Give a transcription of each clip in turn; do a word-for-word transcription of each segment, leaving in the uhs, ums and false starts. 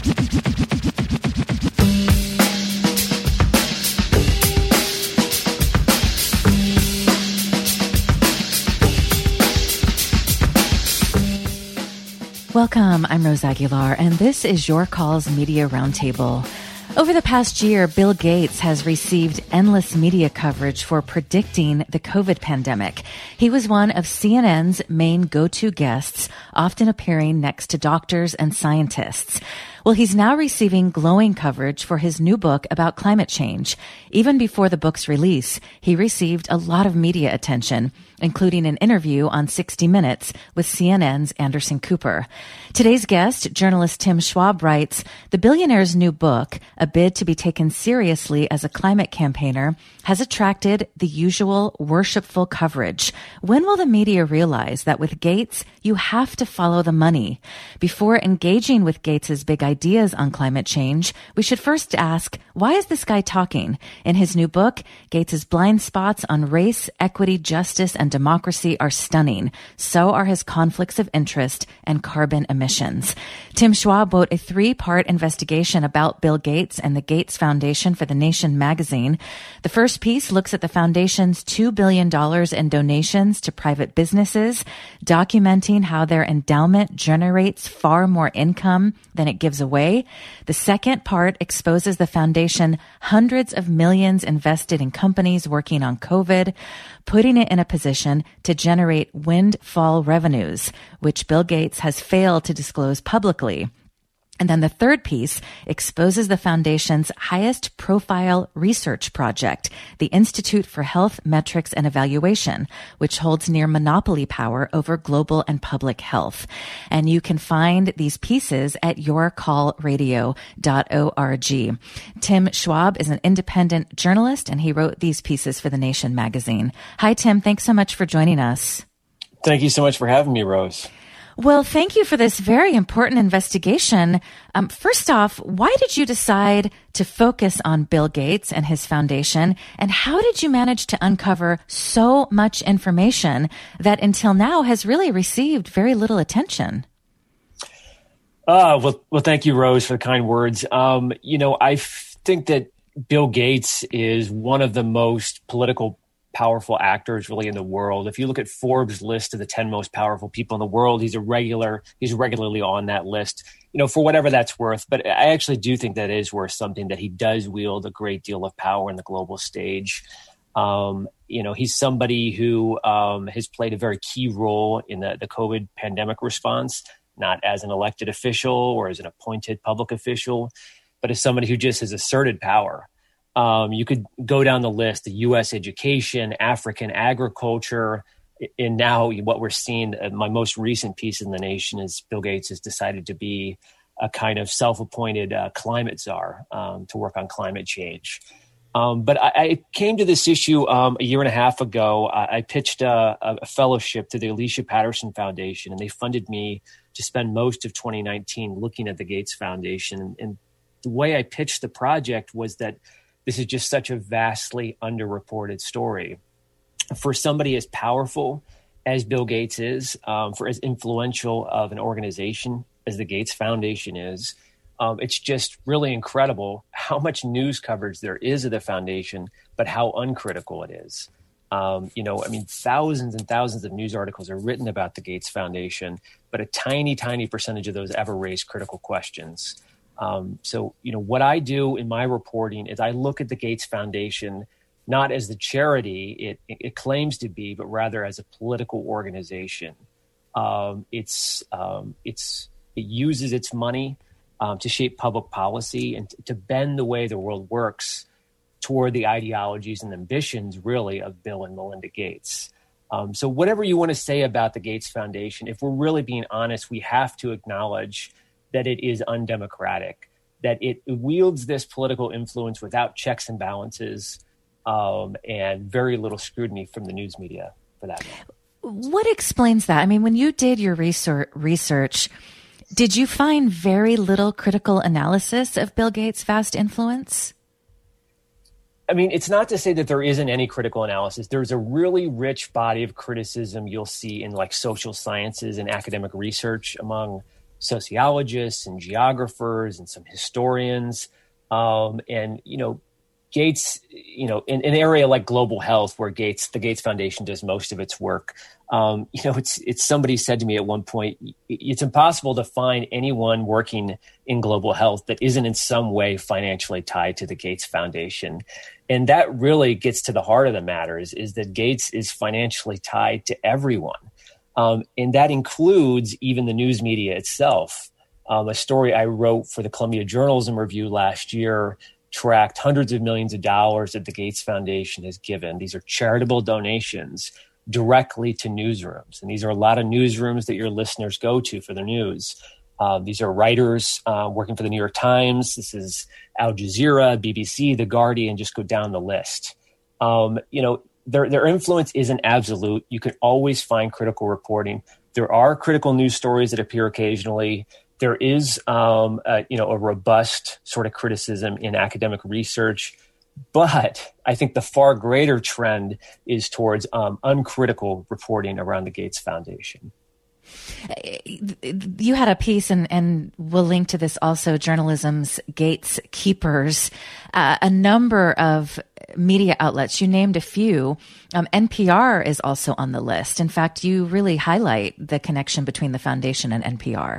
Welcome, I'm Rose Aguilar, and this is Your Calls Media Roundtable. Over the past year, Bill Gates has received endless media coverage for predicting the COVID pandemic. He was one of C N N's main go-to guests, often appearing next to doctors and scientists. Well, he's now receiving glowing coverage for his new book about climate change. Even before the book's release, he received a lot of media attention, including an interview on sixty minutes with C N N's Anderson Cooper. Today's guest, journalist Tim Schwab, writes, the billionaire's new book, a bid to be taken seriously as a climate campaigner, has attracted the usual worshipful coverage. When will the media realize that with Gates, you have to follow the money? Before engaging with Gates's big ideas on climate change, we should first ask, why is this guy talking? In his new book, Gates's blind spots on race, equity, justice, and democracy are stunning. So are his conflicts of interest and carbon emissions. Tim Schwab wrote a three-part investigation about Bill Gates and the Gates Foundation for The Nation magazine. The first piece looks at the foundation's two billion dollars in donations to private businesses, documenting how their endowment generates far more income than it gives away. The second part exposes the foundation hundreds of millions invested in companies working on COVID, putting it in a position to generate windfall revenues, which Bill Gates has failed to disclose publicly. And then the third piece exposes the foundation's highest profile research project, the Institute for Health Metrics and Evaluation, which holds near monopoly power over global and public health. And you can find these pieces at your call radio dot org. Tim Schwab is an independent journalist, and he wrote these pieces for The Nation magazine. Hi, Tim. Thanks so much for joining us. Thank you so much for having me, Rose. Well, thank you for this very important investigation. Um, first off, why did you decide to focus on Bill Gates and his foundation? And how did you manage to uncover so much information that until now has really received very little attention? Uh, well, well, thank you, Rose, for the kind words. Um, you know, I f- think that Bill Gates is one of the most political powerful actors really in the world. If you look at Forbes' list of the ten most powerful people in the world, he's a regular, he's regularly on that list, you know, for whatever that's worth. But I actually do think that is worth something, that he does wield a great deal of power in the global stage. Um, you know, he's somebody who um, has played a very key role in the, the COVID pandemic response, not as an elected official or as an appointed public official, but as somebody who just has asserted power. Um, you could go down the list, the U S education, African agriculture, and now what we're seeing, uh, my most recent piece in The Nation is Bill Gates has decided to be a kind of self-appointed uh, climate czar um, to work on climate change. Um, but I, I came to this issue um, a year and a half ago. I, I pitched a, a fellowship to the Alicia Patterson Foundation, and they funded me to spend most of twenty nineteen looking at the Gates Foundation. And, and the way I pitched the project was that this is just such a vastly underreported story. For somebody as powerful as Bill Gates is, um, for as influential of an organization as the Gates Foundation is, um, it's just really incredible how much news coverage there is of the foundation, but how uncritical it is. Um, you know, I mean, thousands and thousands of news articles are written about the Gates Foundation, but a tiny, tiny percentage of those ever raise critical questions. Um, so, you know, what I do in my reporting is I look at the Gates Foundation not as the charity it, it claims to be, but rather as a political organization. Um, it's um, it's it uses its money um, to shape public policy and t- to bend the way the world works toward the ideologies and ambitions, really, of Bill and Melinda Gates. Um, so whatever you want to say about the Gates Foundation, if we're really being honest, we have to acknowledge that it is undemocratic, that it wields this political influence without checks and balances, um, and very little scrutiny from the news media for that matter. What explains that? I mean, when you did your research, research, did you find very little critical analysis of Bill Gates' vast influence? I mean, it's not to say that there isn't any critical analysis. There's a really rich body of criticism you'll see in like social sciences and academic research among sociologists and geographers and some historians. Um, and, you know, Gates, you know, in, in an area like global health, where Gates, the Gates Foundation does most of its work, um, you know, it's it's somebody said to me at one point, it's impossible to find anyone working in global health that isn't in some way financially tied to the Gates Foundation. And that really gets to the heart of the matter, is, is that Gates is financially tied to everyone. Um, and that includes even the news media itself. Um, a story I wrote for the Columbia Journalism Review last year tracked hundreds of millions of dollars that the Gates Foundation has given. These are charitable donations directly to newsrooms. And these are a lot of newsrooms that your listeners go to for the news. Uh, these are writers uh, working for the New York Times. This is Al Jazeera, B B C, The Guardian, just go down the list. Um, you know, their, their influence isn't absolute. You can always find critical reporting. There are critical news stories that appear occasionally. There is, um, a, you know, a robust sort of criticism in academic research, but I think the far greater trend is towards um, uncritical reporting around the Gates Foundation. You had a piece, and, and we'll link to this also, Journalism's Gates Keepers, uh, a number of media outlets. You named a few. Um, N P R is also on the list. In fact, you really highlight the connection between the foundation and N P R.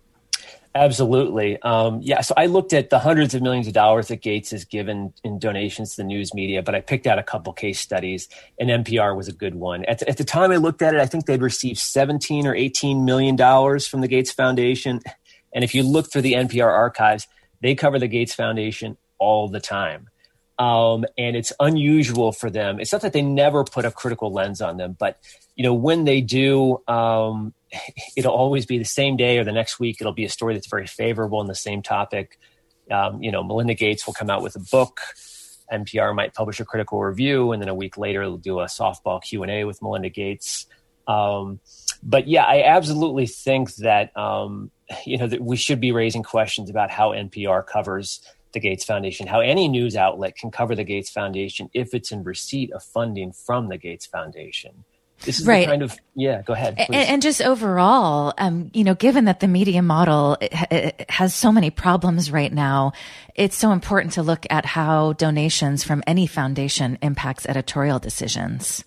Absolutely. Um, yeah. So I looked at the hundreds of millions of dollars that Gates has given in donations to the news media, but I picked out a couple case studies, and N P R was a good one. At the, at the time I looked at it, I think they'd received seventeen or eighteen million dollars from the Gates Foundation. And if you look through the N P R archives, they cover the Gates Foundation all the time. Um, and it's unusual for them. It's not that they never put a critical lens on them, but you know, when they do, um, it'll always be the same day or the next week. It'll be a story that's very favorable in the same topic. Um, you know, Melinda Gates will come out with a book. N P R might publish a critical review, and then a week later, it'll do a softball Q and A with Melinda Gates. Um, but yeah, I absolutely think that, um, you know, that we should be raising questions about how N P R covers the Gates Foundation, how any news outlet can cover the Gates Foundation if it's in receipt of funding from the Gates Foundation. This is right. the kind of, yeah, go ahead. And, and just overall, um, you know, given that the media model it, it has so many problems right now, it's so important to look at how donations from any foundation impacts editorial decisions.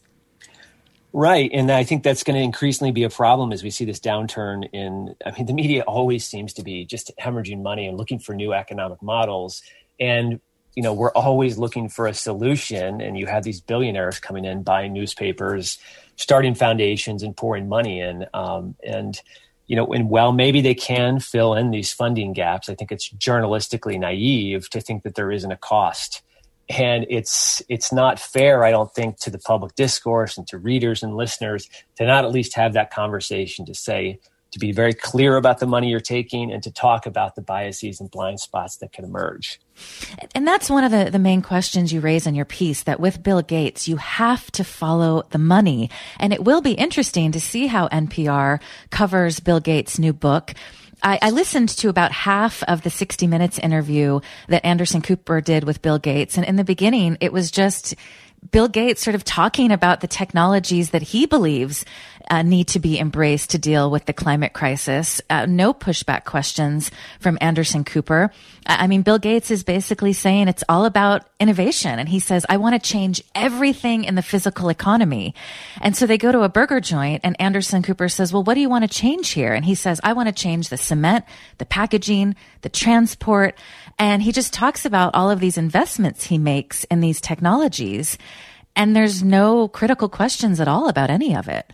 Right. And I think that's going to increasingly be a problem as we see this downturn in, I mean, the media always seems to be just hemorrhaging money and looking for new economic models. And, you know, we're always looking for a solution. And you have these billionaires coming in, buying newspapers, starting foundations and pouring money in. Um, and, you know, and while maybe they can fill in these funding gaps, I think it's journalistically naive to think that there isn't a cost. And it's it's not fair, I don't think, to the public discourse and to readers and listeners to not at least have that conversation, to say, to be very clear about the money you're taking and to talk about the biases and blind spots that can emerge. And that's one of the, the main questions you raise in your piece, that with Bill Gates, you have to follow the money. And it will be interesting to see how N P R covers Bill Gates' new book. I, I listened to about half of the sixty minutes interview that Anderson Cooper did with Bill Gates. And in the beginning, it was just Bill Gates sort of talking about the technologies that he believes uh, need to be embraced to deal with the climate crisis. Uh, no pushback questions from Anderson Cooper. I mean, Bill Gates is basically saying it's all about innovation. And he says, I want to change everything in the physical economy. And so they go to a burger joint, and Anderson Cooper says, well, what do you want to change here? And he says, I want to change the cement, the packaging, the transport. And he just talks about all of these investments he makes in these technologies. And there's no critical questions at all about any of it.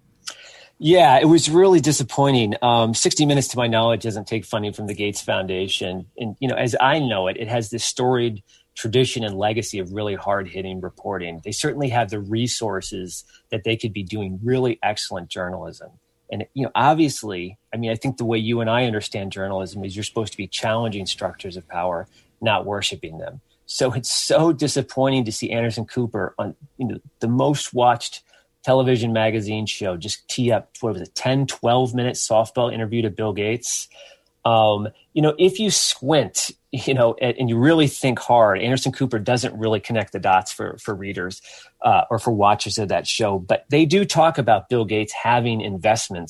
Yeah, it was really disappointing. Um, sixty minutes, to my knowledge, doesn't take funding from the Gates Foundation. And, you know, as I know it, it has this storied tradition and legacy of really hard-hitting reporting. They certainly have the resources that they could be doing really excellent journalism. And, you know, obviously, I mean, I think the way you and I understand journalism is you're supposed to be challenging structures of power, not worshiping them. So it's so disappointing to see Anderson Cooper on, you know, the most watched television magazine show just tee up, what was it, ten, twelve minute softball interview to Bill Gates. Um, you know, if you squint, you know, and, and you really think hard, Anderson Cooper doesn't really connect the dots for, for readers uh, or for watchers of that show. But they do talk about Bill Gates having investments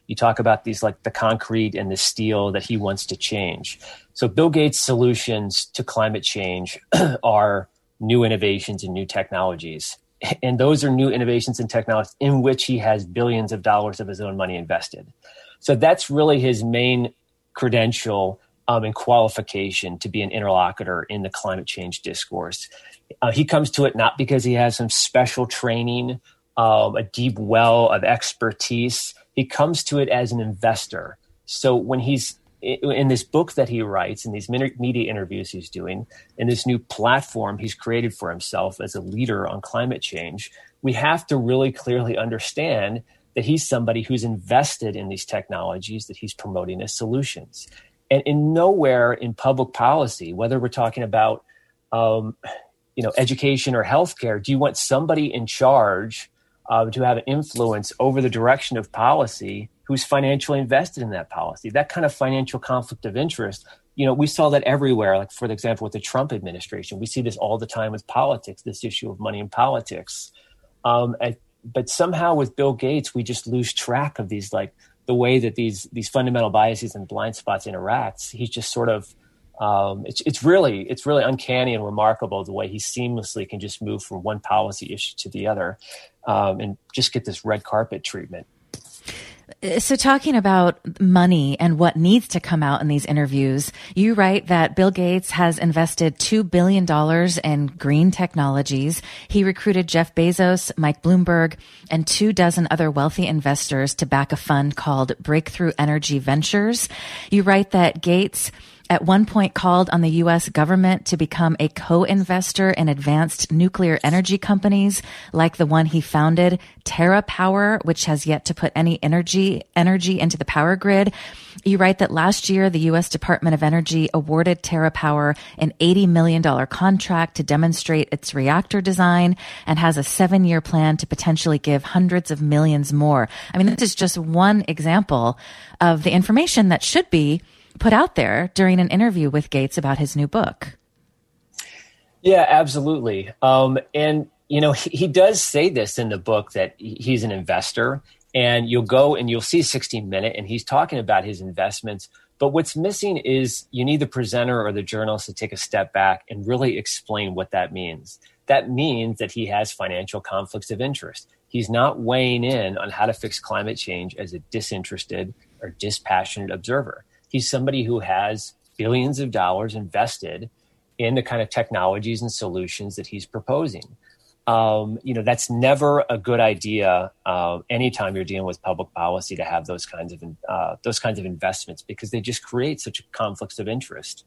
You talk about these like the concrete and the steel that he wants to change. So Bill Gates' solutions to climate change are new innovations and new technologies. And those are new innovations and technologies in which he has billions of dollars of his own money invested. So that's really his main credential um, and qualification to be an interlocutor in the climate change discourse. Uh, he comes to it not because he has some special training, um, a deep well of expertise. He comes to it as an investor. So when he's in this book that he writes, in these media interviews he's doing, in this new platform he's created for himself as a leader on climate change, we have to really clearly understand that he's somebody who's invested in these technologies that he's promoting as solutions. And in nowhere in public policy, whether we're talking about um, you know, education or healthcare, do you want somebody in charge uh, to have an influence over the direction of policy who's financially invested in that policy? That kind of financial conflict of interest, you know, we saw that everywhere. Like, for example, with the Trump administration, we see this all the time with politics, this issue of money in politics. Um, and, but somehow with Bill Gates, we just lose track of these, like the way that these these fundamental biases and blind spots interacts. He's just sort of, um, it's, it's really it's really uncanny and remarkable the way he seamlessly can just move from one policy issue to the other um, and just get this red carpet treatment. So talking about money and what needs to come out in these interviews, you write that Bill Gates has invested two billion dollars in green technologies. He recruited Jeff Bezos, Mike Bloomberg, and two dozen other wealthy investors to back a fund called Breakthrough Energy Ventures. You write that Gates at one point called on the U S government to become a co-investor in advanced nuclear energy companies like the one he founded, TerraPower, which has yet to put any energy energy into the power grid. You write that last year, the U S Department of Energy awarded TerraPower an eighty million dollars contract to demonstrate its reactor design and has a seven-year plan to potentially give hundreds of millions more. I mean, this is just one example of the information that should be put out there during an interview with Gates about his new book. Yeah, absolutely. Um, and, you know, he, he does say this in the book that he's an investor, and you'll go and you'll see sixteen minute and he's talking about his investments. But what's missing is you need the presenter or the journalist to take a step back and really explain what that means. That means that he has financial conflicts of interest. He's not weighing in on how to fix climate change as a disinterested or dispassionate observer. He's somebody who has billions of dollars invested in the kind of technologies and solutions that he's proposing. Um, you know, that's never a good idea uh, anytime you're dealing with public policy to have those kinds of uh, those kinds of investments, because they just create such conflicts of interest.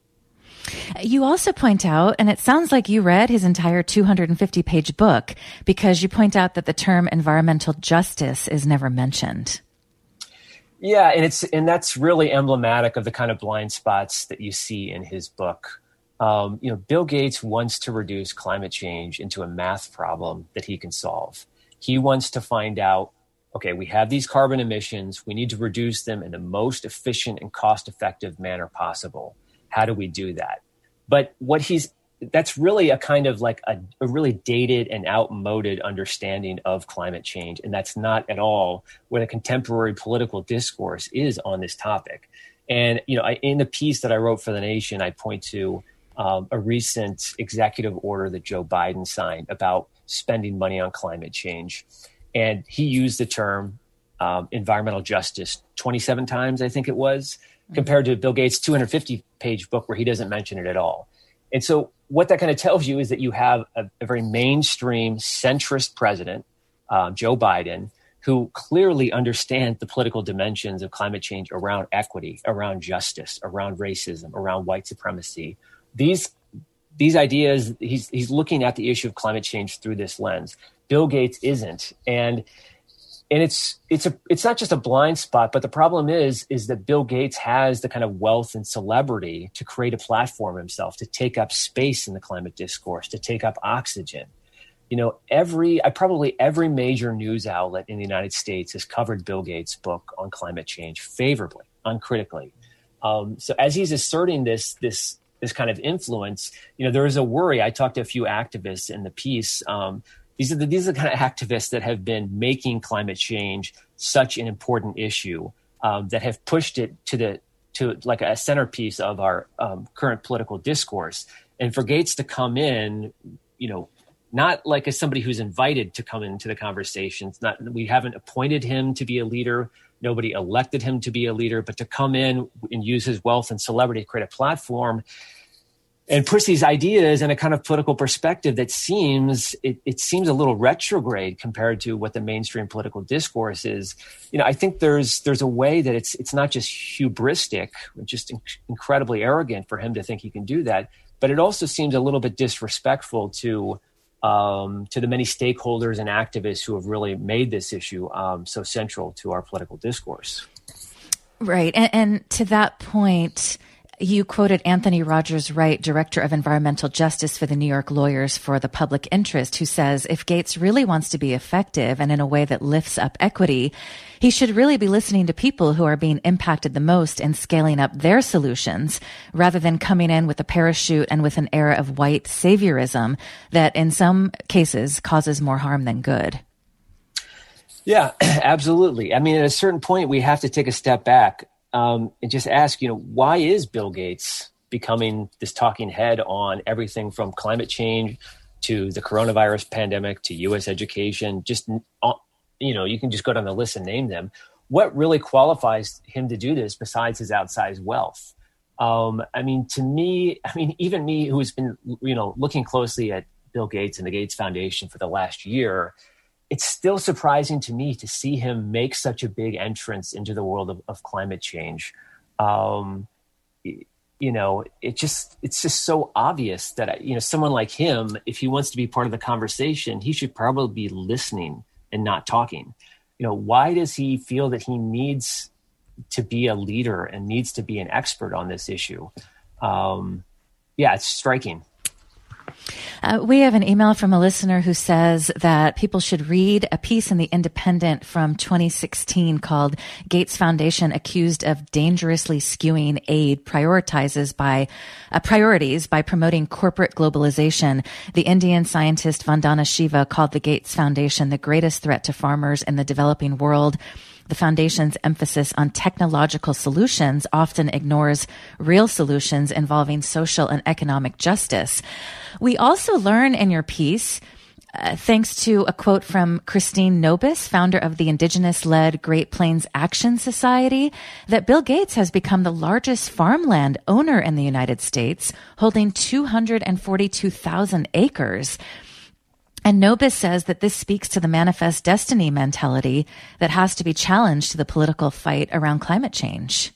You also point out, and it sounds like you read his entire two hundred fifty page book, because you point out that the term environmental justice is never mentioned. Yeah, and it's and that's really emblematic of the kind of blind spots that you see in his book. Um, you know, Bill Gates wants to reduce climate change into a math problem that he can solve. He wants to find out, okay, we have these carbon emissions. We need to reduce them in the most efficient and cost-effective manner possible. How do we do that? But what he's that's really a kind of like a, a really dated and outmoded understanding of climate change. And that's not at all where the contemporary political discourse is on this topic. And, you know, I, in the piece that I wrote for The Nation, I point to um, a recent executive order that Joe Biden signed about spending money on climate change. And he used the term um, environmental justice twenty-seven times, I think it was, mm-hmm. compared to Bill Gates' two hundred fifty page book where he doesn't mention it at all. And so what that kind of tells you is that you have a, a very mainstream centrist president, um, Joe Biden, who clearly understands the political dimensions of climate change around equity, around justice, around racism, around white supremacy. These these ideas, he's he's looking at the issue of climate change through this lens. Bill Gates isn't. And And it's it's a it's not just a blind spot, but the problem is is that Bill Gates has the kind of wealth and celebrity to create a platform himself, to take up space in the climate discourse, to take up oxygen. You know, every I probably every major news outlet in the United States has covered Bill Gates' book on climate change favorably, uncritically. Um, so as he's asserting this this this kind of influence, you know, there is a worry. I talked to a few activists in the piece. Um, These are the, these are the kind of activists that have been making climate change such an important issue, um, that have pushed it to the to like a centerpiece of our um, current political discourse. And for Gates to come in, you know, not like as somebody who's invited to come into the conversations, not, we haven't appointed him to be a leader. Nobody elected him to be a leader, but to come in and use his wealth and celebrity to create a platform and push these ideas in a kind of political perspective that seems, it, it seems a little retrograde compared to what the mainstream political discourse is. You know, I think there's, there's a way that it's, it's not just hubristic, just in, incredibly arrogant for him to think he can do that, but it also seems a little bit disrespectful to, um, to the many stakeholders and activists who have really made this issue, um, so central to our political discourse. Right. And, and to that point, you quoted Anthony Rogers Wright, Director of Environmental Justice for the New York Lawyers for the Public Interest, who says if Gates really wants to be effective and in a way that lifts up equity, he should really be listening to people who are being impacted the most and scaling up their solutions rather than coming in with a parachute and with an air of white saviorism that in some cases causes more harm than good. Yeah, absolutely. I mean, at a certain point, we have to take a step back. Um, and just ask, you know, why is Bill Gates becoming this talking head on everything from climate change to the coronavirus pandemic to U S education? Just, you know, you can just go down the list and name them. What really qualifies him to do this besides his outsized wealth? Um, I mean, to me, I mean, even me who's been, you know, looking closely at Bill Gates and the Gates Foundation for the last year, it's still surprising to me to see him make such a big entrance into the world of, of climate change. Um, you know, it just, it's just so obvious that, you know, someone like him, if he wants to be part of the conversation, he should probably be listening and not talking. You know, why does he feel that he needs to be a leader and needs to be an expert on this issue? Um, yeah, it's striking. Uh, we have an email from a listener who says that people should read a piece in The Independent from twenty sixteen called Gates Foundation Accused of Dangerously Skewing Aid Prioritizes by uh, Priorities by Promoting Corporate Globalization. The Indian scientist Vandana Shiva called the Gates Foundation the greatest threat to farmers in the developing world. The foundation's emphasis on technological solutions often ignores real solutions involving social and economic justice. We also learn in your piece, uh, thanks to a quote from Christine Nobis, founder of the Indigenous-led Great Plains Action Society, that Bill Gates has become the largest farmland owner in the United States, holding two hundred forty-two thousand acres. And Nobis says that this speaks to the manifest destiny mentality that has to be challenged to the political fight around climate change.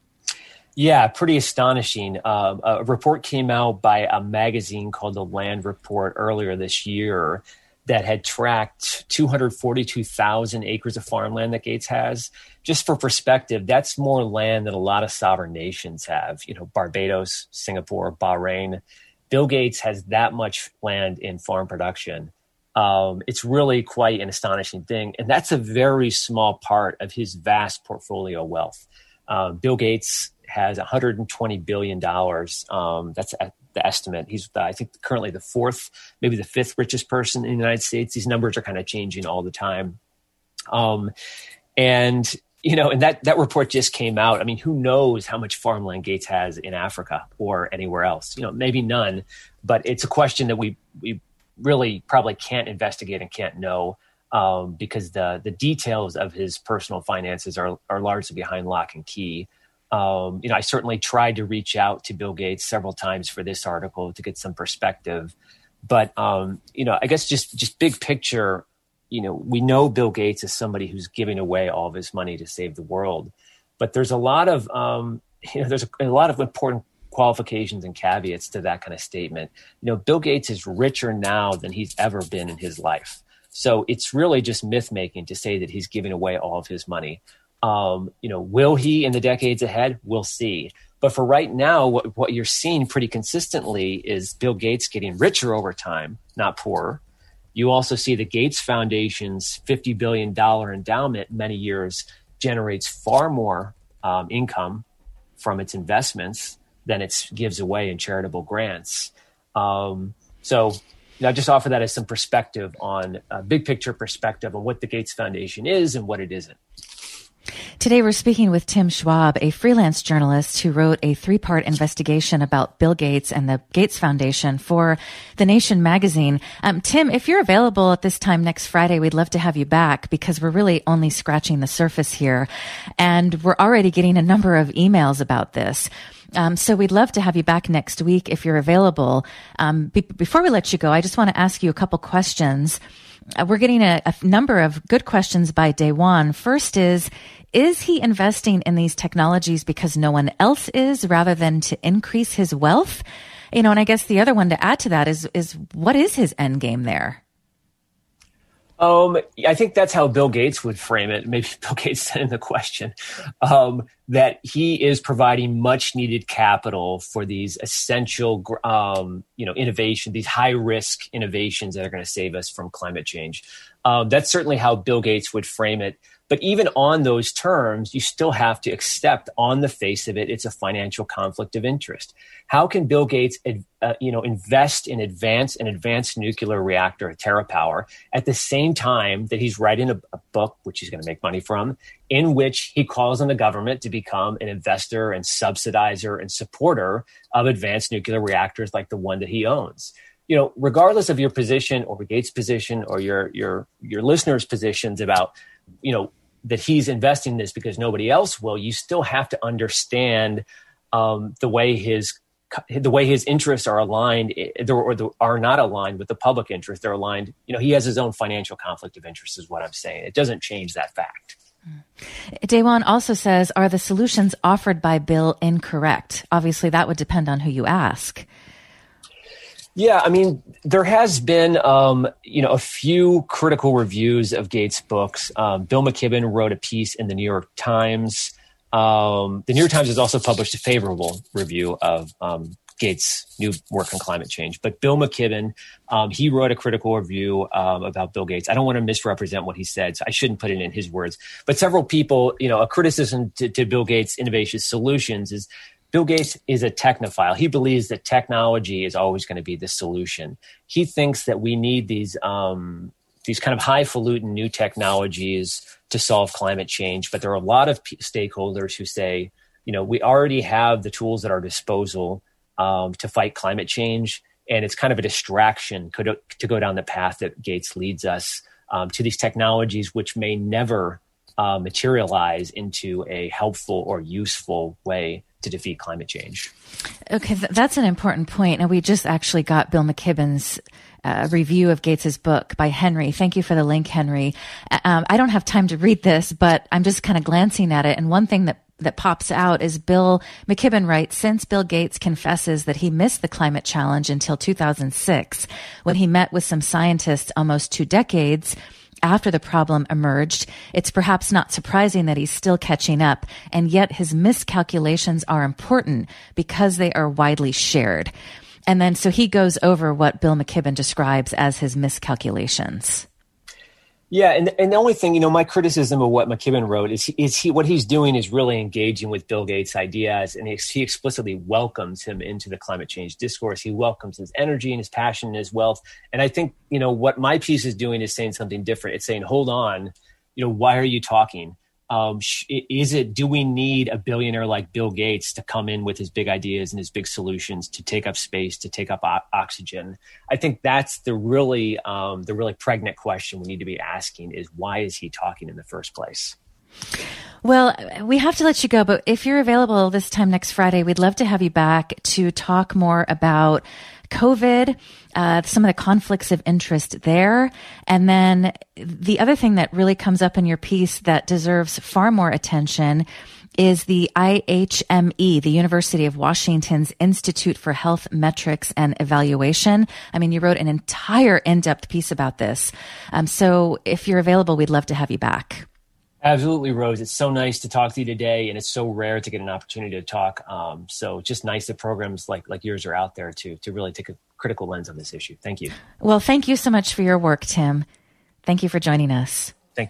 Yeah, pretty astonishing. Uh, a report came out by a magazine called The Land Report earlier this year that had tracked two hundred forty-two thousand acres of farmland that Gates has. Just for perspective, that's more land than a lot of sovereign nations have. You know, Barbados, Singapore, Bahrain. Bill Gates has that much land in farm production. Um, it's really quite an astonishing thing. And that's a very small part of his vast portfolio wealth. Uh, Bill Gates has one hundred twenty billion dollars. Um, that's the estimate. He's, I think, currently the fourth, maybe the fifth richest person in the United States. These numbers are kind of changing all the time. Um, and, you know, and that, that report just came out. I mean, who knows how much farmland Gates has in Africa or anywhere else? You know, maybe none, but it's a question that we, we really probably can't investigate and can't know um, because the, the details of his personal finances are, are largely behind lock and key. Um, you know, I certainly tried to reach out to Bill Gates several times for this article to get some perspective. But, um, you know, I guess just, just big picture, you know, we know Bill Gates is somebody who's giving away all of his money to save the world. But there's a lot of, um, you know, there's a, a lot of important qualifications and caveats to that kind of statement. You know, Bill Gates is richer now than he's ever been in his life. So it's really just myth making to say that he's giving away all of his money. Um, you know, will he in the decades ahead? We'll see. But for right now, what, what you're seeing pretty consistently is Bill Gates getting richer over time, not poorer. You also see the Gates Foundation's fifty billion dollars endowment many years generates far more um, income from its investments than it gives away in charitable grants. Um, so, know, I just offer that as some perspective on a big picture perspective on what the Gates Foundation is and what it isn't. Today, we're speaking with Tim Schwab, a freelance journalist who wrote a three-part investigation about Bill Gates and the Gates Foundation for The Nation magazine. Um, Tim, if you're available at this time next Friday, we'd love to have you back because we're really only scratching the surface here. And we're already getting a number of emails about this. Um, so we'd love to have you back next week if you're available. Um, be- before we let you go, I just want to ask you a couple questions. Uh, we're getting a, a number of good questions by day one. First is, is he investing in these technologies because no one else is rather than to increase his wealth? You know, and I guess the other one to add to that is, is what is his end game there? Um, I think that's how Bill Gates would frame it. Maybe Bill Gates said in the question, um, that he is providing much needed capital for these essential, um, you know, innovation, these high risk innovations that are going to save us from climate change. Um, that's certainly how Bill Gates would frame it. But even on those terms, you still have to accept on the face of it, it's a financial conflict of interest. How can Bill Gates, uh, you know, invest in advance an advanced nuclear reactor at TerraPower at the same time that he's writing a, a book, which he's going to make money from, in which he calls on the government to become an investor and subsidizer and supporter of advanced nuclear reactors like the one that he owns? You know, regardless of your position or Gates' position or your your your listeners' positions about, you know, that he's investing in this because nobody else will, you still have to understand um, the way his the way his interests are aligned or the, are not aligned with the public interest. They're aligned. You know, he has his own financial conflict of interest is what I'm saying. It doesn't change that fact. Daewon also says, are the solutions offered by Bill incorrect? Obviously, that would depend on who you ask. Yeah, I mean, there has been, um, you know, a few critical reviews of Gates' books. Um, Bill McKibben wrote a piece in the New York Times. Um, the New York Times has also published a favorable review of um, Gates' new work on climate change. But Bill McKibben, um, he wrote a critical review um, about Bill Gates. I don't want to misrepresent what he said, so I shouldn't put it in his words. But several people, you know, a criticism to, to Bill Gates' innovation solutions is Bill Gates is a technophile. He believes that technology is always going to be the solution. He thinks that we need these um, these kind of highfalutin new technologies to solve climate change. But there are a lot of p- stakeholders who say, you know, we already have the tools at our disposal um, to fight climate change. And it's kind of a distraction to, to go down the path that Gates leads us um, to these technologies, which may never uh, materialize into a helpful or useful way to defeat climate change. Okay, th- that's an important point. And we just actually got Bill McKibben's uh, review of Gates's book by Henry. Thank you for the link, Henry. Um, I don't have time to read this, but I'm just kind of glancing at it. And one thing that that pops out is Bill McKibben writes, since Bill Gates confesses that he missed the climate challenge until two thousand six, when he met with some scientists almost two decades after the problem emerged, it's perhaps not surprising that he's still catching up, and yet his miscalculations are important because they are widely shared. And then so he goes over what Bill McKibben describes as his miscalculations. Yeah, and and the only thing, you know, my criticism of what McKibben wrote is, is he what he's doing is really engaging with Bill Gates' ideas, and he, he explicitly welcomes him into the climate change discourse. He welcomes his energy and his passion and his wealth. And I think, you know, what my piece is doing is saying something different. It's saying, hold on, you know, why are you talking? Um, is it, do we need a billionaire like Bill Gates to come in with his big ideas and his big solutions to take up space, to take up o- oxygen? I think that's the really, um, the really pregnant question we need to be asking is, why is he talking in the first place? Well, we have to let you go, but if you're available this time next Friday, we'd love to have you back to talk more about COVID, uh, some of the conflicts of interest there. And then the other thing that really comes up in your piece that deserves far more attention is the I H M E, the University of Washington's Institute for Health Metrics and Evaluation. I mean, you wrote an entire in-depth piece about this. Um, so if you're available, we'd love to have you back. Absolutely, Rose. It's so nice to talk to you today, and it's so rare to get an opportunity to talk. Um, so just nice that programs like like yours are out there to to really take a critical lens on this issue. Thank you. Well, thank you so much for your work, Tim. Thank you for joining us. Thank you.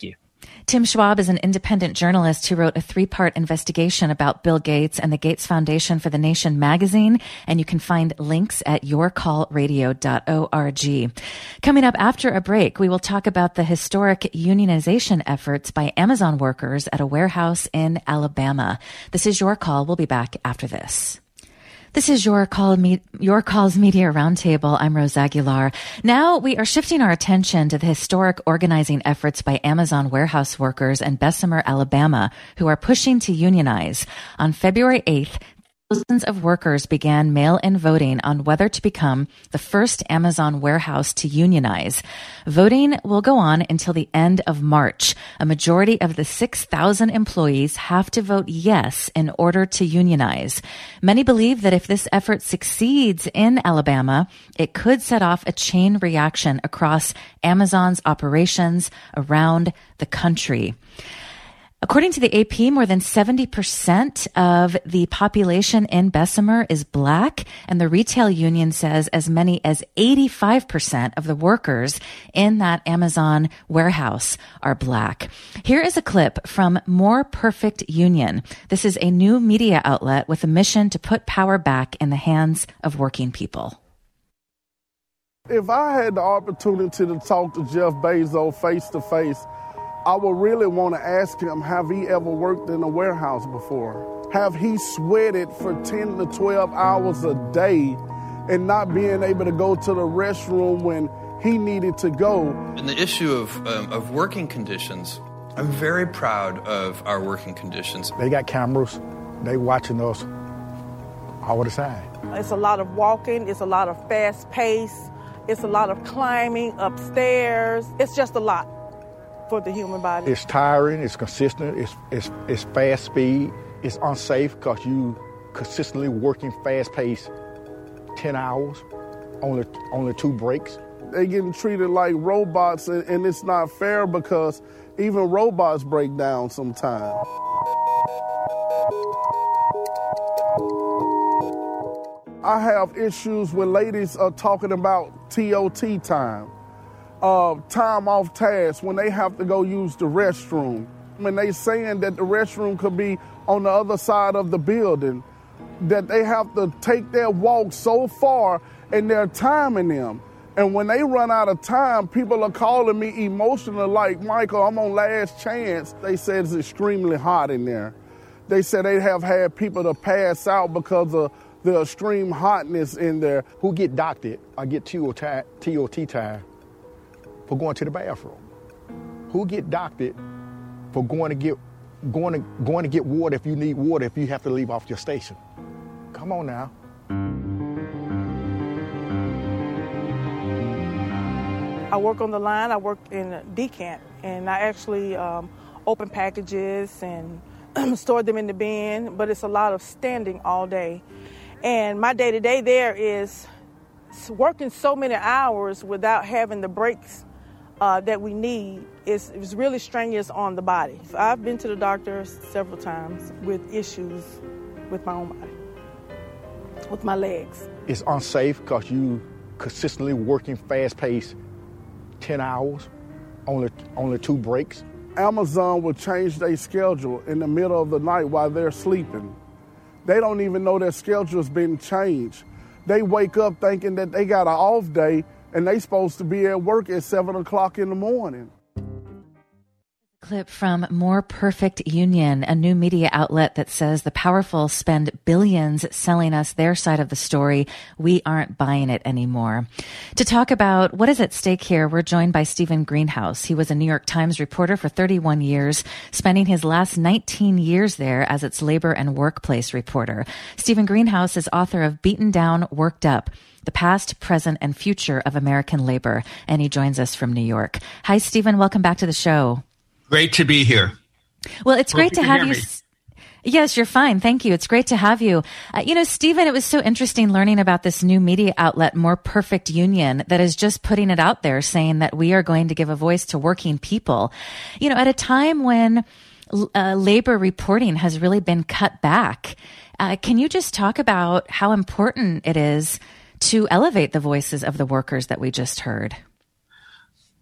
Tim Schwab is an independent journalist who wrote a three-part investigation about Bill Gates and the Gates Foundation for the Nation magazine, and you can find links at your call radio dot org. Coming up after a break, we will talk about the historic unionization efforts by Amazon workers at a warehouse in Alabama. This is Your Call. We'll be back after this. This is Your Call, Me- Your Call's Media Roundtable. I'm Rose Aguilar. Now we are shifting our attention to the historic organizing efforts by Amazon warehouse workers in Bessemer, Alabama, who are pushing to unionize. On February eighth, thousands of workers began mail-in voting on whether to become the first Amazon warehouse to unionize. Voting will go on until the end of March. A majority of the six thousand employees have to vote yes in order to unionize. Many believe that if this effort succeeds in Alabama, it could set off a chain reaction across Amazon's operations around the country. According to the A P, more than seventy percent of the population in Bessemer is Black, and the retail union says as many as eighty-five percent of the workers in that Amazon warehouse are Black. Here is a clip from More Perfect Union. This is a new media outlet with a mission to put power back in the hands of working people. If I had the opportunity to talk to Jeff Bezos face to face, I would really want to ask him, have he ever worked in a warehouse before? Have he sweated for ten to twelve hours a day and not being able to go to the restroom when he needed to go? In the issue of, um, of working conditions, I'm very proud of our working conditions. They got cameras. They watching us all the time. It's a lot of walking. It's a lot of fast pace. It's a lot of climbing upstairs. It's just a lot for the human body. It's tiring, it's consistent, it's it's it's fast speed, it's unsafe because you consistently working fast pace ten hours, only only two breaks. They getting treated like robots, and, and it's not fair because even robots break down sometimes. I have issues when ladies are talking about T O T time. Uh, time off task when they have to go use the restroom. When they saying that the restroom could be on the other side of the building, that they have to take their walk so far and they're timing them. And when they run out of time, people are calling me emotional like, Michael, I'm on last chance. They said it's extremely hot in there. They said they have had people to pass out because of the extreme hotness in there. Who get doctored or get T O T time for going to the bathroom? Who get doctored for going to get going to going to get water if you need water if you have to leave off your station? Come on now. I work on the line. I work in decant, and I actually um, open packages and store them in the bin, but it's a lot of standing all day. And my day-to-day there is working so many hours without having the breaks Uh, that we need is, is really strenuous on the body. I've been to the doctor several times with issues with my own body, with my legs. It's unsafe because you consistently working fast pace ten hours, only only two breaks. Amazon will change their schedule in the middle of the night while they're sleeping. They don't even know their schedule's been changed. They wake up thinking that they got an off day and they supposed to be at work at seven o'clock in the morning. Clip from More Perfect Union, a new media outlet that says the powerful spend billions selling us their side of the story. We aren't buying it anymore. To talk about what is at stake here, we're joined by Stephen Greenhouse. He was a New York Times reporter for thirty-one years, spending his last nineteen years there as its labor and workplace reporter. Stephen Greenhouse is author of Beaten Down, Worked Up: The Past, Present, and Future of American Labor, and he joins us from New York. Hi, Stephen. Welcome back to the show. Great to be here. Well, it's Hope great you to can have hear you. me. Yes, you're fine. Thank you. It's great to have you. Uh, you know, Stephen, it was so interesting learning about this new media outlet, More Perfect Union, that is just putting it out there saying that we are going to give a voice to working people. You know, at a time when uh, labor reporting has really been cut back, uh, can you just talk about how important it is to elevate the voices of the workers that we just heard?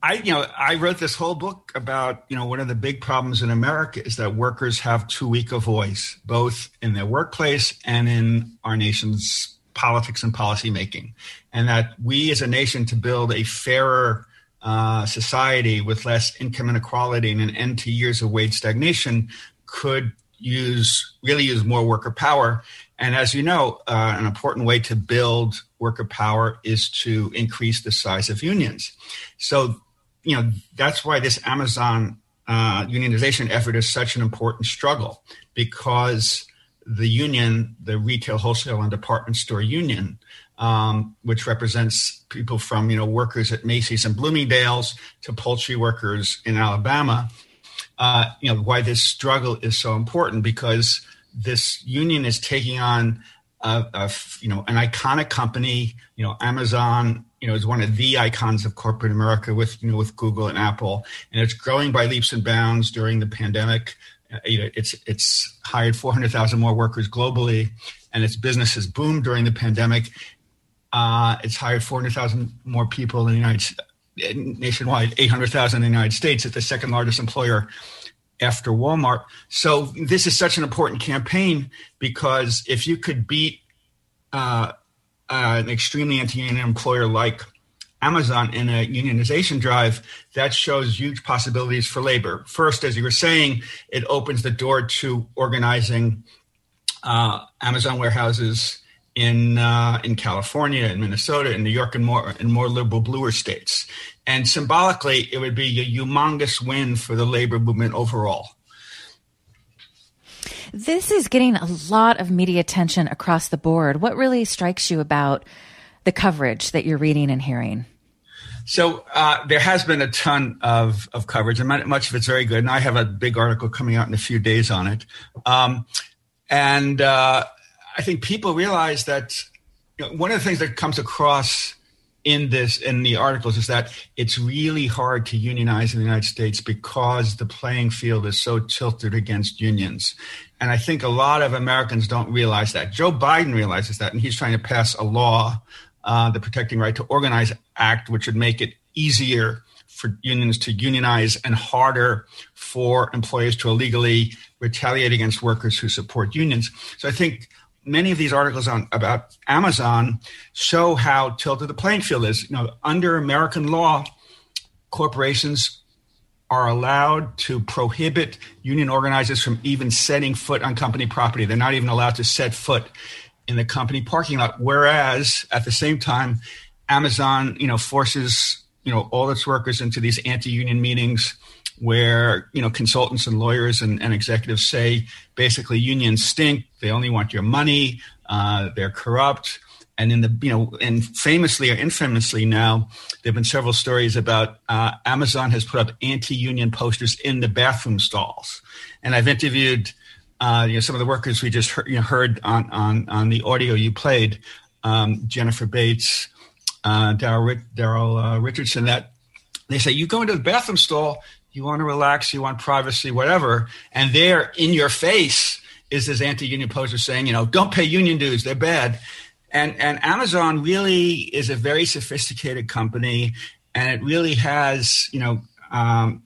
I, you know, I wrote this whole book about, you know, one of the big problems in America is that workers have too weak a voice, both in their workplace and in our nation's politics and policymaking. And that we as a nation, to build a fairer uh, society with less income inequality and an end to years of wage stagnation, could use really use more worker power. And as you know, uh, an important way to build worker power is to increase the size of unions. So, you know, that's why this Amazon uh, unionization effort is such an important struggle, because the union, the retail, wholesale, and department store union, um, which represents people from, you know, workers at Macy's and Bloomingdale's to poultry workers in Alabama, uh, you know, why this struggle is so important, because this union is taking on, a, a, you know, an iconic company. You know, Amazon, you know, is one of the icons of corporate America with, you know, with Google and Apple, and it's growing by leaps and bounds during the pandemic. Uh, you know, it's it's hired four hundred thousand more workers globally, and its business has boomed during the pandemic. Uh, it's hired four hundred thousand more people in the United States, nationwide, eight hundred thousand in the United States. It's the second largest employer after Walmart. So this is such an important campaign, because if you could beat uh, uh, an extremely anti-union employer like Amazon in a unionization drive, that shows huge possibilities for labor. First, as you were saying, it opens the door to organizing uh, Amazon warehouses in uh, in California, in Minnesota, in New York, and more in more liberal, bluer states. And symbolically, it would be a humongous win for the labor movement overall. This is getting a lot of media attention across the board. What really strikes you about the coverage that you're reading and hearing? So uh, there has been a ton of, of coverage, and much of it's very good. And I have a big article coming out in a few days on it. Um, and uh, I think people realize that, you know, one of the things that comes across in this, in the articles, is that it's really hard to unionize in the United States because the playing field is so tilted against unions. And I think a lot of Americans don't realize that. Joe Biden realizes that, and he's trying to pass a law, uh, the Protecting Right to Organize Act, which would make it easier for unions to unionize and harder for employers to illegally retaliate against workers who support unions. So I think many of these articles on about Amazon show how tilted the playing field is. You know, under American law, corporations are allowed to prohibit union organizers from even setting foot on company property. They're not even allowed to set foot in the company parking lot. Whereas at the same time, Amazon, you know, forces, you know, all its workers into these anti-union meetings where, you know, consultants and lawyers and, and executives say, basically, unions stink. They only want your money. Uh, they're corrupt. And in the, you know, and famously or infamously now, there have been several stories about uh, Amazon has put up anti-union posters in the bathroom stalls. And I've interviewed, uh, you know, some of the workers we just heard, you know, heard on, on, on the audio you played, um, Jennifer Bates, uh, Daryl, Daryl uh, Richardson, that they say, you go into the bathroom stall, you want to relax, you want privacy, whatever. And there in your face is this anti-union poster saying, you know, don't pay union dues, they're bad. And and Amazon really is a very sophisticated company, and it really has, you know, um,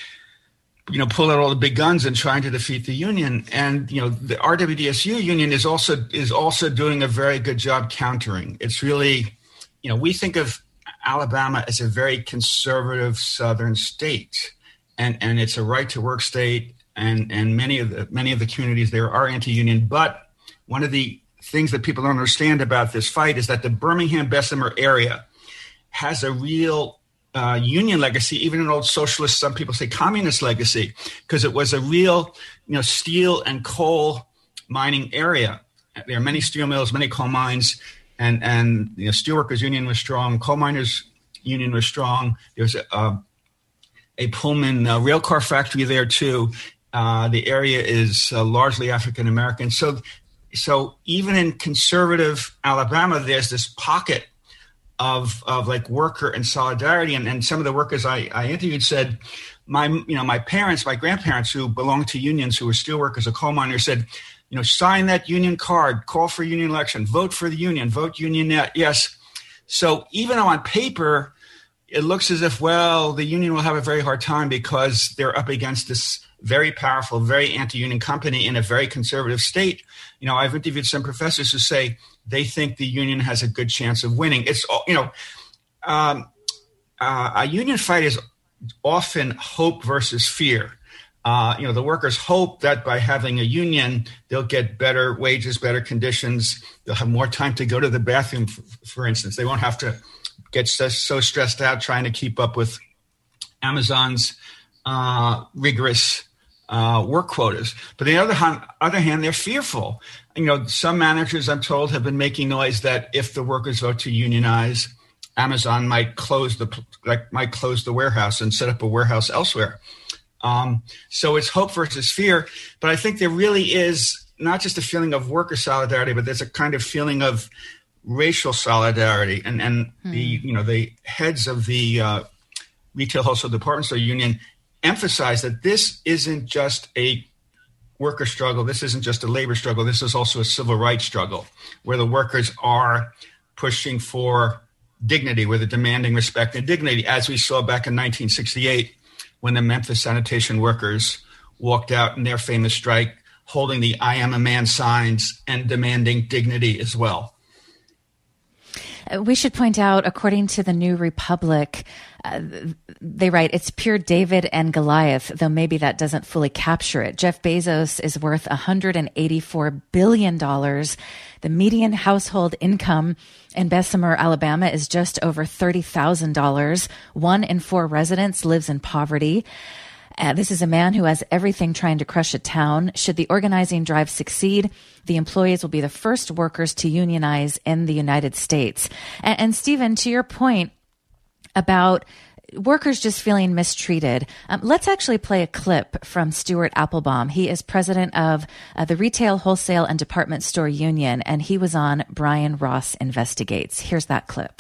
you know, pull out all the big guns and trying to defeat the union. And, you know, the R W D S U union is also is also doing a very good job countering. It's really, you know, we think of Alabama as a very conservative southern state, and and it's a right to work state, and and many of the many of the communities there are anti-union. But one of the things that people don't understand about this fight is that the Birmingham Bessemer area has a real uh, union legacy, even an old socialist, some people say communist legacy, because it was a real, you know, steel and coal mining area. There are many steel mills, many coal mines, and and the you know, steelworkers union was strong, coal miners union was strong. There's a, a, a Pullman uh, rail car factory there too. Uh, the area is uh, largely African American, so. So even in conservative Alabama, there's this pocket of of like worker and solidarity. And, and some of the workers I, I interviewed said, my you know my parents, my grandparents who belonged to unions, who were steelworkers or coal miners, said, you know, sign that union card, call for union election, vote for the union, vote union net. Yes. So even though on paper it looks as if, well, the union will have a very hard time because they're up against this very powerful, very anti-union company in a very conservative state. You know, I've interviewed some professors who say they think the union has a good chance of winning. It's, you know, um, uh, a union fight is often hope versus fear. Uh, you know, the workers hope that by having a union, they'll get better wages, better conditions. They'll have more time to go to the bathroom, for, for instance. They won't have to get so, so stressed out trying to keep up with Amazon's uh, rigorous uh, work quotas. But on the other hand, other hand, they're fearful. You know, some managers, I'm told, have been making noise that if the workers vote to unionize, Amazon might close the like might close the warehouse and set up a warehouse elsewhere. Um, so it's hope versus fear. But I think there really is not just a feeling of worker solidarity, but there's a kind of feeling of racial solidarity. And and hmm. the you know the heads of the uh, retail wholesale department store union emphasize that this isn't just a worker struggle. This isn't just a labor struggle. This is also a civil rights struggle where the workers are pushing for dignity, where they're demanding respect and dignity, as we saw back in nineteen sixty-eight when the Memphis sanitation workers walked out in their famous strike, holding the I am a man signs and demanding dignity as well. We should point out, according to the New Republic, uh, they write, it's pure David and Goliath, though maybe that doesn't fully capture it. Jeff Bezos is worth one hundred eighty-four billion dollars. The median household income in Bessemer, Alabama is just over thirty thousand dollars. One in four residents lives in poverty. Uh, this is a man who has everything trying to crush a town. Should the organizing drive succeed, the employees will be the first workers to unionize in the United States. And, and Stephen, to your point about workers just feeling mistreated, um, let's actually play a clip from Stuart Applebaum. He is president of uh, the Retail, Wholesale, and Department Store Union, and he was on Brian Ross Investigates. Here's that clip.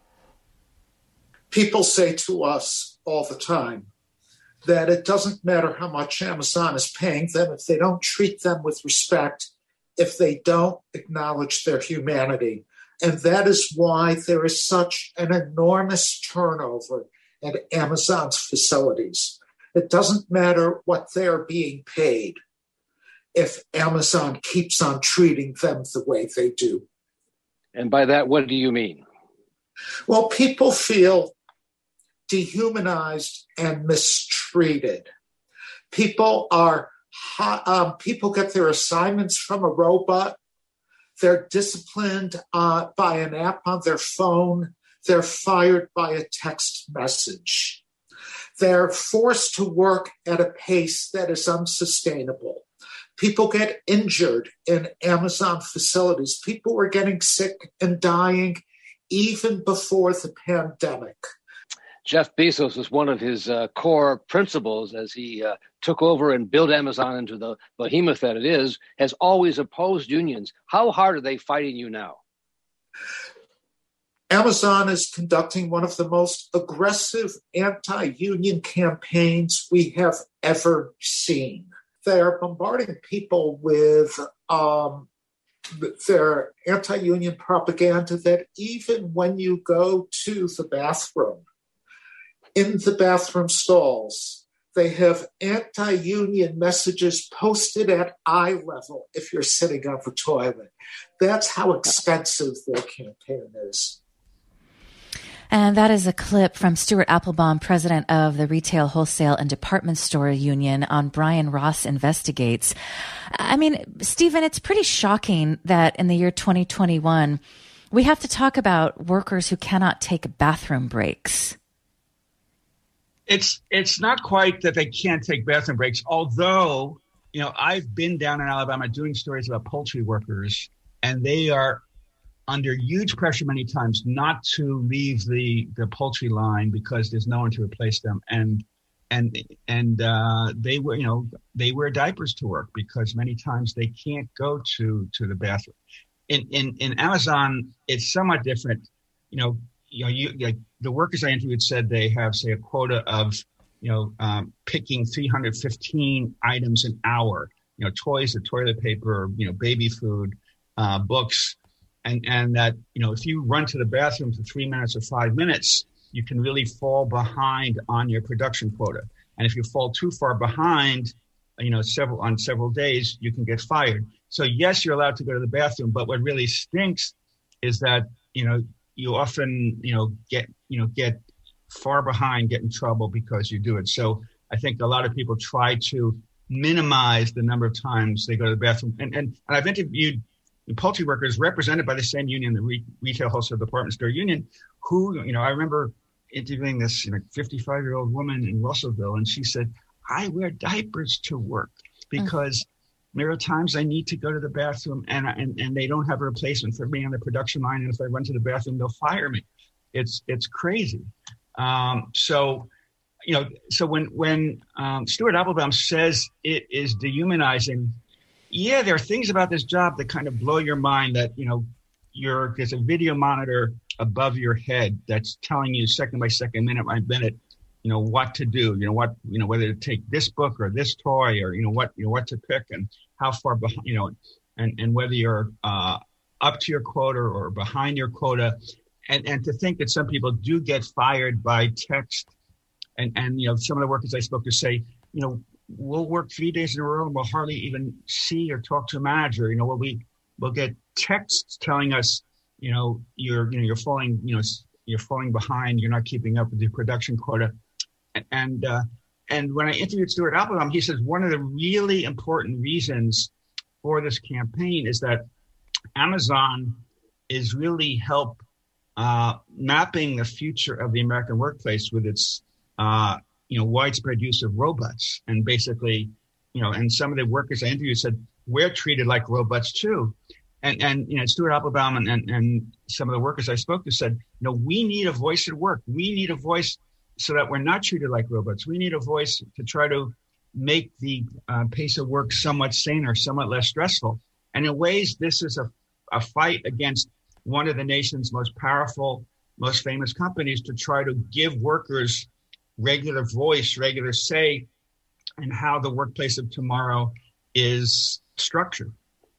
People say to us all the time that it doesn't matter how much Amazon is paying them if they don't treat them with respect, if they don't acknowledge their humanity. And that is why there is such an enormous turnover at Amazon's facilities. It doesn't matter what they're being paid if Amazon keeps on treating them the way they do. And by that, what do you mean? Well, people feel dehumanized and mistreated. People are um, people get their assignments from a robot. They're disciplined uh, by an app on their phone. They're fired by a text message. They're forced to work at a pace that is unsustainable. People get injured in Amazon facilities. People were getting sick and dying even before the pandemic. Jeff Bezos was one of his uh, core principles as he uh, took over and built Amazon into the behemoth that it is, has always opposed unions. How hard are they fighting you now? Amazon is conducting one of the most aggressive anti-union campaigns we have ever seen. They are bombarding people with um, their anti-union propaganda that even when you go to the bathroom, in the bathroom stalls, they have anti-union messages posted at eye level if you're sitting on the toilet. That's how expensive their campaign is. And that is a clip from Stuart Applebaum, president of the Retail, Wholesale, and Department Store Union, on Brian Ross Investigates. I mean, Stephen, it's pretty shocking that in the year twenty twenty-one, we have to talk about workers who cannot take bathroom breaks. It's it's not quite that they can't take bathroom breaks, although, you know, I've been down in Alabama doing stories about poultry workers, and they are under huge pressure many times not to leave the, the poultry line because there's no one to replace them. And and and uh, they were, you know, they wear diapers to work because many times they can't go to, to the bathroom. In in in Amazon, it's somewhat different. You know, you know, you like the workers I interviewed said they have, say, a quota of, you know, um, picking three hundred fifteen items an hour. You know, toys or toilet paper, or, you know, baby food, uh, books. And and that, you know, if you run to the bathroom for three minutes or five minutes, you can really fall behind on your production quota. And if you fall too far behind, you know, several on several days, you can get fired. So yes, you're allowed to go to the bathroom, but what really stinks is that, you know, you often, you know, get, you know, get far behind, get in trouble because you do it. So I think a lot of people try to minimize the number of times they go to the bathroom. And and, and I've interviewed poultry workers represented by the same union, the Re- Retail Wholesale Department Store Union, who, you know, I remember interviewing this, you know, fifty-five-year-old woman in Russellville, and she said, I wear diapers to work because mm. there are times I need to go to the bathroom and, and and they don't have a replacement for me on the production line. And if I run to the bathroom, they'll fire me. It's it's crazy. Um, so, you know, so when, when um, Stuart Applebaum says it is dehumanizing, yeah, there are things about this job that kind of blow your mind that, you know, you're, there's a video monitor above your head that's telling you second by second, minute by minute, you know, what to do, you know, what, you know, whether to take this book or this toy or, you know, what, you know, what to pick and how far behind, you know, and, and whether you're uh, up to your quota or behind your quota. And, and to think that some people do get fired by text and, and, you know, some of the workers I spoke to say, you know, we'll work three days in a row and we'll hardly even see or talk to a manager. You know, we'll, we, we'll get texts telling us, you know, you're, you know, you're falling, you know, you're falling behind. You're not keeping up with your production quota. And, uh, and when I interviewed Stuart Applebaum, he says one of the really important reasons for this campaign is that Amazon is really help uh, mapping the future of the American workplace with its, uh, you know, widespread use of robots. And basically, you know, and some of the workers I interviewed said, we're treated like robots too. And, and you know, Stuart Applebaum and, and, and some of the workers I spoke to said, you know, we need a voice at work. We need a voice so that we're not treated like robots. We need a voice to try to make the uh, pace of work somewhat saner, somewhat less stressful. And in ways, this is a, a fight against one of the nation's most powerful, most famous companies to try to give workers regular voice, regular say in how the workplace of tomorrow is structured.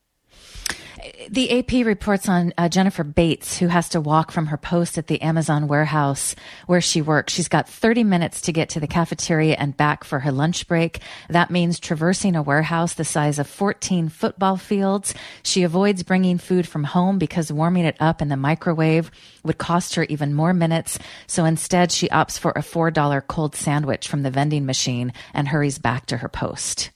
The A P reports on uh, Jennifer Bates, who has to walk from her post at the Amazon warehouse where she works. She's got thirty minutes to get to the cafeteria and back for her lunch break. That means traversing a warehouse the size of fourteen football fields. She avoids bringing food from home because warming it up in the microwave would cost her even more minutes. So instead, she opts for a four dollar cold sandwich from the vending machine and hurries back to her post.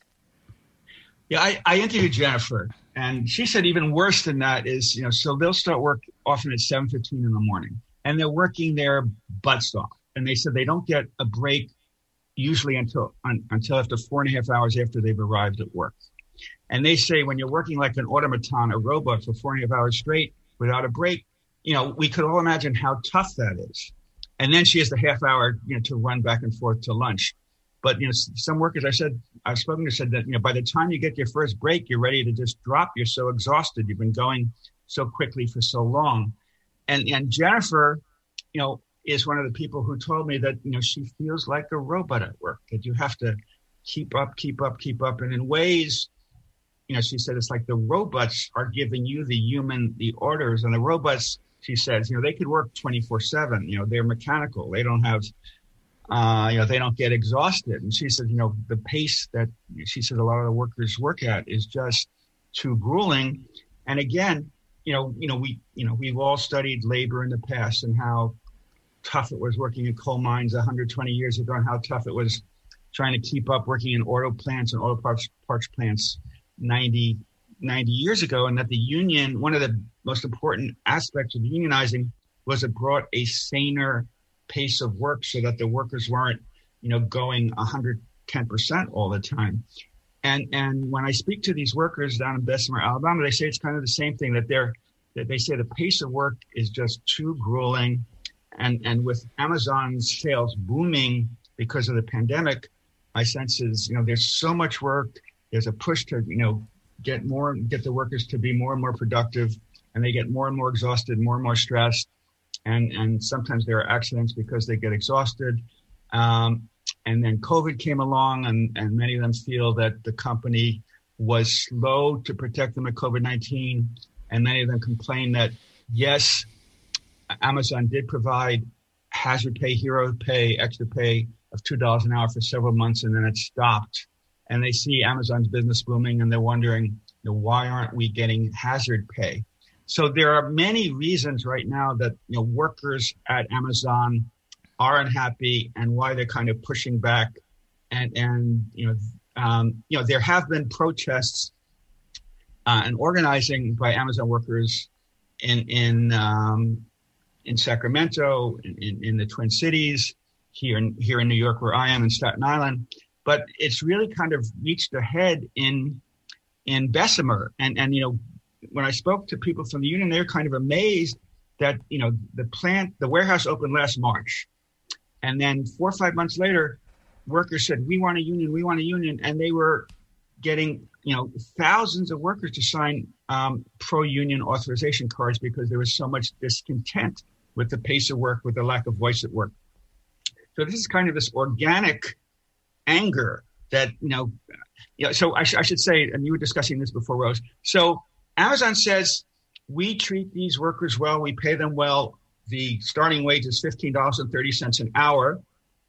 Yeah, I, I interviewed Jennifer. And she said even worse than that is, you know, so they'll start work often at seven fifteen in the morning and they're working their butts off. And they said they don't get a break usually until un, until after four and a half hours after they've arrived at work. And they say when you're working like an automaton, a robot for four and a half hours straight without a break, you know, we could all imagine how tough that is. And then she has the half hour, you know, to run back and forth to lunch. But, you know, some workers I said, I've spoken to said that, you know, by the time you get your first break, you're ready to just drop. You're so exhausted. You've been going so quickly for so long. And and Jennifer, you know, is one of the people who told me that, you know, she feels like a robot at work, that you have to keep up, keep up, keep up. And in ways, you know, she said, it's like the robots are giving you, the human, the orders. And the robots, she says, you know, they could work twenty-four seven. You know, they're mechanical. They don't have... Uh, you know, they don't get exhausted. And she said, you know, the pace that she said a lot of the workers work at is just too grueling. And again, you know, you know, we, you know, we've all studied labor in the past and how tough it was working in coal mines one hundred twenty years ago and how tough it was trying to keep up working in auto plants and auto parts, parts plants ninety, ninety years ago. And that the union, one of the most important aspects of unionizing was it brought a saner pace of work so that the workers weren't, you know, going one hundred ten percent all the time. And and when I speak to these workers down in Bessemer, Alabama, they say it's kind of the same thing, that they're that they say the pace of work is just too grueling. And and with Amazon's sales booming because of the pandemic, my sense is, you know, there's so much work. There's a push to, you know, get more, get the workers to be more and more productive, and they get more and more exhausted, more and more stressed. And, and sometimes there are accidents because they get exhausted. Um, and then COVID came along, and, and many of them feel that the company was slow to protect them at COVID nineteen. And many of them complain that, yes, Amazon did provide hazard pay, hero pay, extra pay of two dollars an hour for several months, and then it stopped. And they see Amazon's business booming, and they're wondering, you know, why aren't we getting hazard pay? So there are many reasons right now that, you know, workers at Amazon are unhappy and why they're kind of pushing back. And, and you know, um, you know, there have been protests uh, and organizing by Amazon workers in in um, in Sacramento, in, in the Twin Cities, here in here in New York, where I am, in Staten Island. But it's really kind of reached a head in in Bessemer. And and you know, when I spoke to people from the union, they're kind of amazed that, you know, the plant, the warehouse opened last March, and then four or five months later, workers said, "We want a union, we want a union," and they were getting, you know, thousands of workers to sign um, pro-union authorization cards because there was so much discontent with the pace of work, with the lack of voice at work. So this is kind of this organic anger that, you know, you know so I, sh- I should say, and you were discussing this before, Rose. So Amazon says, we treat these workers well, we pay them well. The starting wage is fifteen dollars and thirty cents an hour.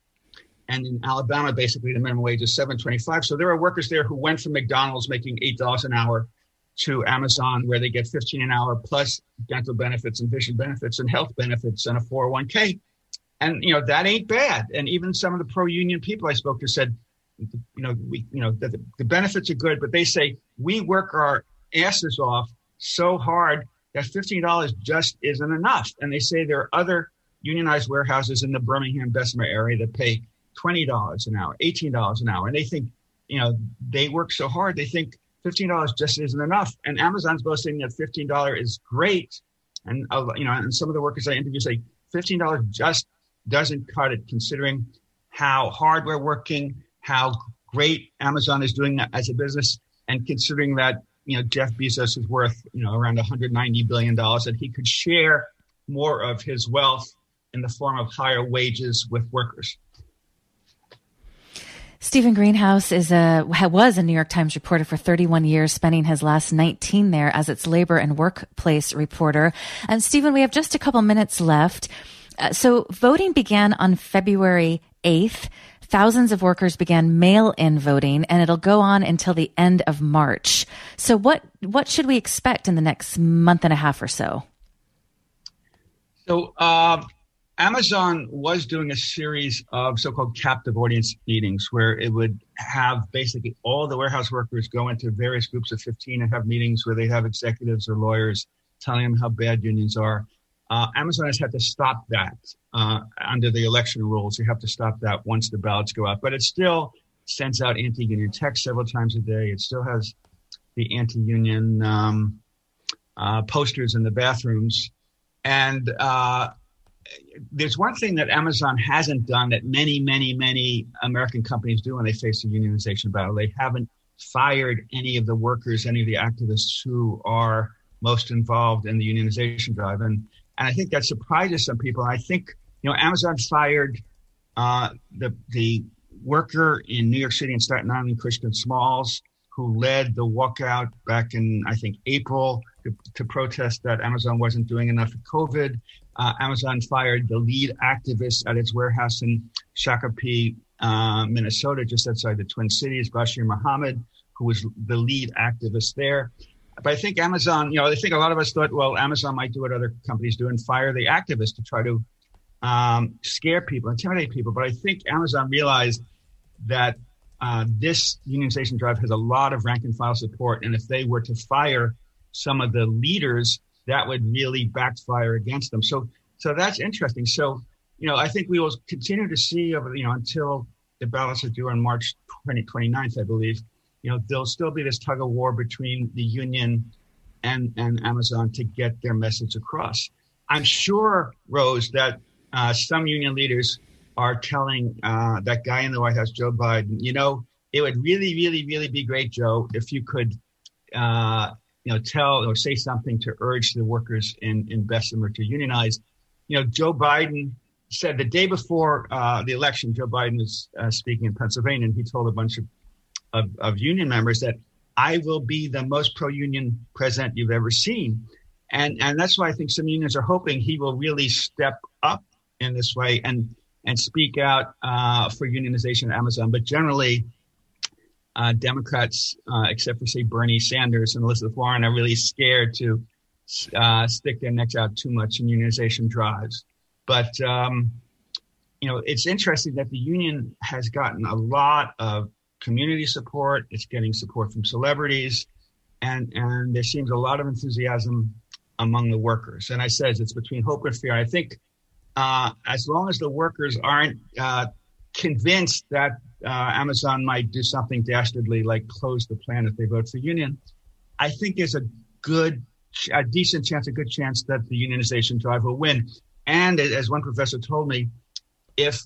And in Alabama, basically, the minimum wage is seven dollars and twenty-five cents. So there are workers there who went from McDonald's making eight dollars an hour to Amazon, where they get fifteen dollars an hour plus dental benefits and vision benefits and health benefits and a four oh one k. And, you know, that ain't bad. And even some of the pro-union people I spoke to said, you know, we, you know, the, the benefits are good, but they say we work our asses off so hard that fifteen dollars just isn't enough. And they say there are other unionized warehouses in the Birmingham, Bessemer area that pay twenty dollars an hour, eighteen dollars an hour. And they think, you know, they work so hard, they think fifteen dollars just isn't enough. And Amazon's boasting that fifteen dollars is great. And, uh, you know, and some of the workers I interview say fifteen dollars just doesn't cut it, considering how hard we're working, how great Amazon is doing that as a business, and considering that, you know, Jeff Bezos is worth, you know, around one hundred ninety billion dollars, that he could share more of his wealth in the form of higher wages with workers. Stephen Greenhouse is a was a New York Times reporter for thirty-one years, spending his last nineteen there as its labor and workplace reporter. And Stephen, we have just a couple minutes left. Uh, so voting began on February eighth. Thousands of workers began mail-in voting, and it'll go on until the end of March. So what what should we expect in the next month and a half or so? So uh, Amazon was doing a series of so-called captive audience meetings where it would have basically all the warehouse workers go into various groups of fifteen and have meetings where they have executives or lawyers telling them how bad unions are. Uh, Amazon has had to stop that uh, under the election rules. You have to stop that once the ballots go out. But it still sends out anti-union texts several times a day. It still has the anti-union um, uh, posters in the bathrooms. And uh, there's one thing that Amazon hasn't done that many, many, many American companies do when they face a unionization battle. They haven't fired any of the workers, any of the activists who are most involved in the unionization drive. And And I think that surprises some people. I think, you know, Amazon fired uh, the the worker in New York City and Staten Island, Christian Smalls, who led the walkout back in, I think, April to, to protest that Amazon wasn't doing enough for COVID. Uh, Amazon fired the lead activist at its warehouse in Shakopee, uh, Minnesota, just outside the Twin Cities, Bashir Muhammad, who was the lead activist there. But I think Amazon, you know, I think a lot of us thought, well, Amazon might do what other companies do and fire the activists to try to um, scare people, intimidate people. But I think Amazon realized that uh, this unionization drive has a lot of rank and file support. And if they were to fire some of the leaders, that would really backfire against them. So so that's interesting. So, you know, I think we will continue to see, over, you know, until the ballots are due on March twenty-ninth, I believe. You know, there'll still be this tug of war between the union and, and Amazon to get their message across. I'm sure, Rose, that uh, some union leaders are telling uh, that guy in the White House, Joe Biden, you know, it would really, really, really be great, Joe, if you could, uh, you know, tell or say something to urge the workers in, in Bessemer to unionize. You know, Joe Biden said the day before uh, the election, Joe Biden was uh, speaking in Pennsylvania, and he told a bunch of Of, of union members that I will be the most pro-union president you've ever seen. And and that's why I think some unions are hoping he will really step up in this way and and speak out uh, for unionization at Amazon. But generally, uh, Democrats, uh, except for, say, Bernie Sanders and Elizabeth Warren, are really scared to uh, stick their necks out too much in unionization drives. But, um, you know, it's interesting that the union has gotten a lot of community support. It's getting support from celebrities. And, and there seems a lot of enthusiasm among the workers. And I said it's between hope and fear. I think uh, as long as the workers aren't uh, convinced that uh, Amazon might do something dastardly like close the plant if they vote for union, I think there's a good, a decent chance, a good chance that the unionization drive will win. And as one professor told me, if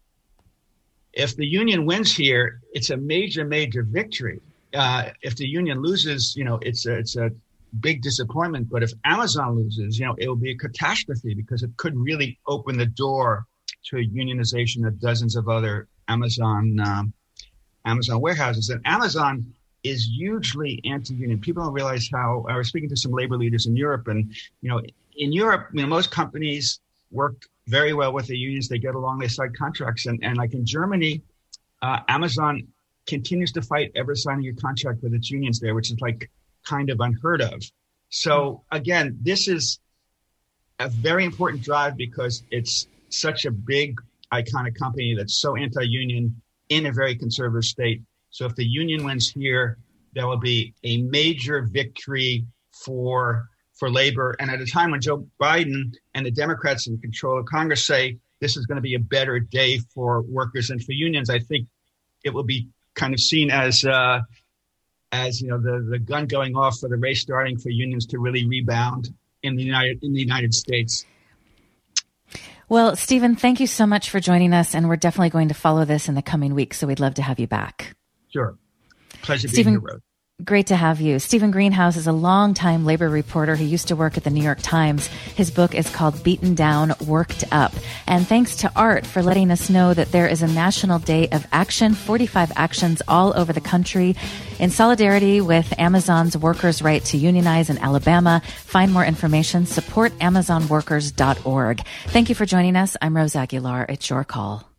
if the union wins here, it's a major, major victory. Uh, if the union loses, you know, it's a, it's a big disappointment. But if Amazon loses, you know, it will be a catastrophe because it could really open the door to a unionization of dozens of other Amazon um, Amazon warehouses. And Amazon is hugely anti-union. People don't realize how. I was speaking to some labor leaders in Europe, and you know, in Europe, you know, most companies work very well with the unions. They get along. They sign contracts, and and like in Germany, uh, Amazon continues to fight ever signing a contract with its unions there, which is like kind of unheard of. So again, this is a very important drive because it's such a big, iconic company that's so anti-union in a very conservative state. So if the union wins here, there will be a major victory for for labor. And at a time when Joe Biden and the Democrats in control of Congress say this is going to be a better day for workers and for unions, I think it will be kind of seen as, uh, as you know, the, the gun going off for the race starting for unions to really rebound in the United in the United States. Well, Stephen, thank you so much for joining us, and we're definitely going to follow this in the coming weeks. So we'd love to have you back. Sure, pleasure Stephen, being here, Rose. Great to have you. Stephen Greenhouse is a longtime labor reporter who used to work at the New York Times. His book is called Beaten Down, Worked Up. And thanks to Art for letting us know that there is a National Day of Action, forty-five actions all over the country in solidarity with Amazon's workers' right to unionize in Alabama. Find more information, support amazon workers dot org. Thank you for joining us. I'm Rose Aguilar. It's your call.